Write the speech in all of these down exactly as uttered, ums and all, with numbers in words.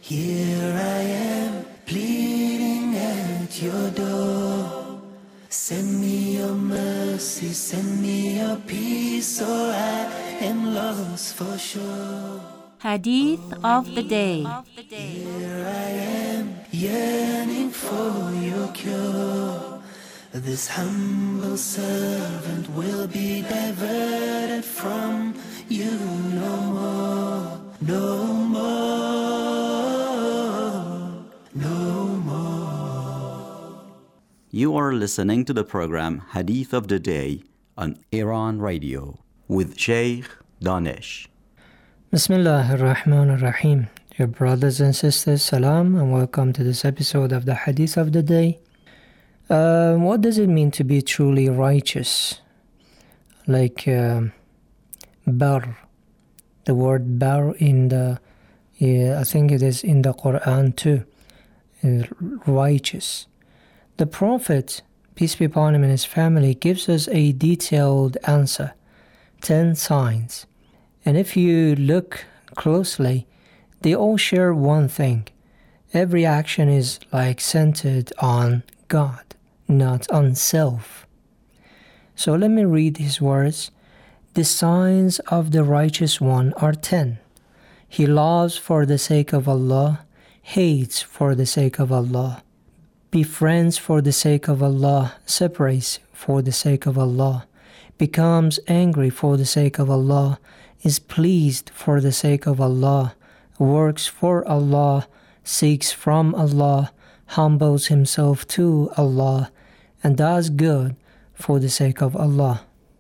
Here I am, pleading at your door. Send me your mercy, send me your peace, or I am lost for sure. Hadith of the Day. Here I am, yearning for your cure. This humble servant will be diverted from you no more, no more, no more. You are listening to the program Hadith of the Day on Iran Radio with Sheikh Danish. Bismillah ar-Rahman ar-Rahim. Dear brothers and sisters, salam and welcome to this episode of the Hadith of the Day. Uh, what does it mean to be truly righteous? Like uh, bar, the word bar in the, yeah, I think it is in the Quran too, uh, righteous. The Prophet, peace be upon him and his family, gives us a detailed answer, ten signs. And if you look closely, they all share one thing. Every action is like centered on God, not on self. So let me read his words. The signs of the righteous one are ten. He loves for the sake of Allah, hates for the sake of Allah, befriends for the sake of Allah, separates for the sake of Allah, becomes angry for the sake of Allah, is pleased for the sake of Allah, works for Allah, seeks from Allah, humbles himself to Allah, and does good for the sake of Allah.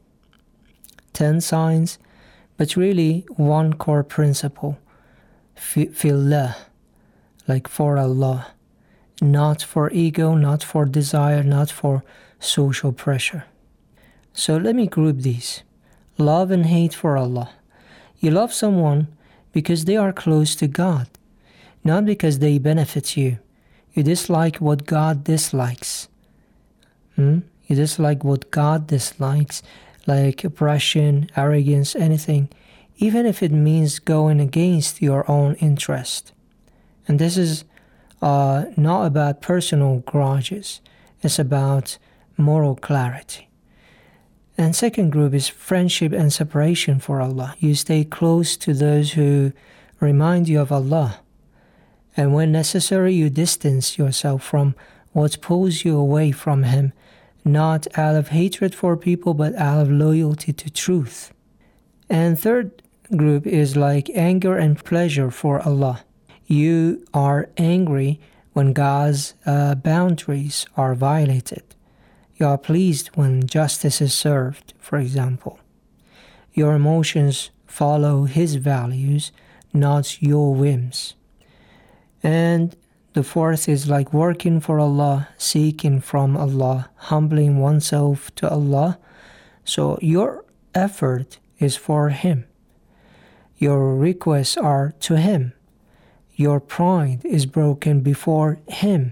Ten signs, but really one core principle, fillah, like for Allah, not for ego, not for desire, not for social pressure. So let me group these. Love and hate for Allah. You love someone because they are close to God, not because they benefit you. You dislike what God dislikes. Hmm? You dislike what God dislikes, like oppression, arrogance, anything, even if it means going against your own interest. And this is uh, not about personal grudges. It's about moral clarity. And second group is friendship and separation for Allah. You stay close to those who remind you of Allah. And when necessary, you distance yourself from what pulls you away from Him, not out of hatred for people, but out of loyalty to truth. And third group is like anger and pleasure for Allah. You are angry when God's uh, boundaries are violated. You are pleased when justice is served, for example. Your emotions follow His values, not your whims. And the fourth is like working for Allah, seeking from Allah, humbling oneself to Allah. So your effort is for Him. Your requests are to Him. Your pride is broken before Him.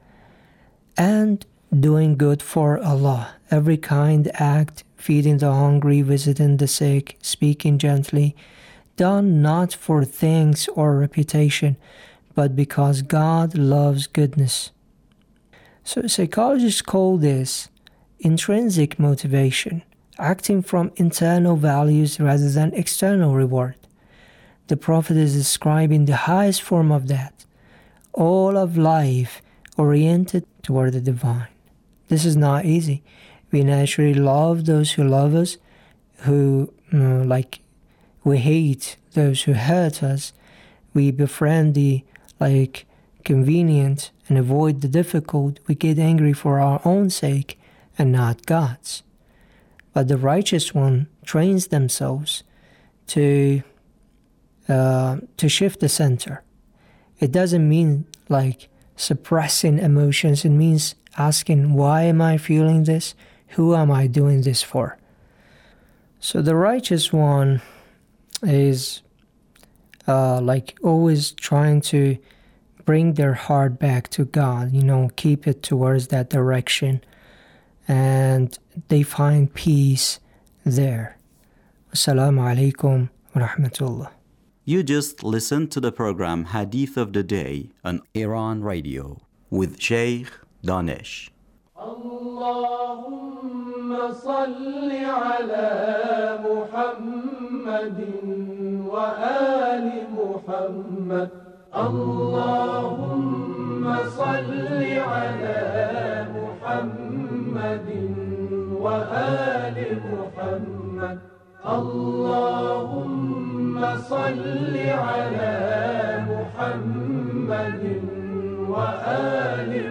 And doing good for Allah, every kind act, feeding the hungry, visiting the sick, speaking gently, done not for thanks or reputation, but because God loves goodness. So psychologists call this intrinsic motivation, acting from internal values rather than external reward. The Prophet is describing the highest form of that, all of life oriented toward the divine. This is not easy. We naturally love those who love us, who, you know, like, we hate those who hurt us. We befriend the, like, convenient and avoid the difficult. We get angry for our own sake and not God's. But the righteous one trains themselves to, uh, to shift the center. It doesn't mean, like, suppressing emotions. It means asking, why am I feeling this? Who am I doing this for? So the righteous one is uh, like always trying to bring their heart back to God, you know, keep it towards that direction, and they find peace there. Assalamu alaikum wa rahmatullah. You just listened to the program Hadith of the Day on Iran Radio with Sheikh Danish. Allahumma salli ala Muhammadin wa ali Muhammad. Allahumma salli ala Muhammadin wa ali Muhammad. Allahumma salli ala Muhammadin wa ali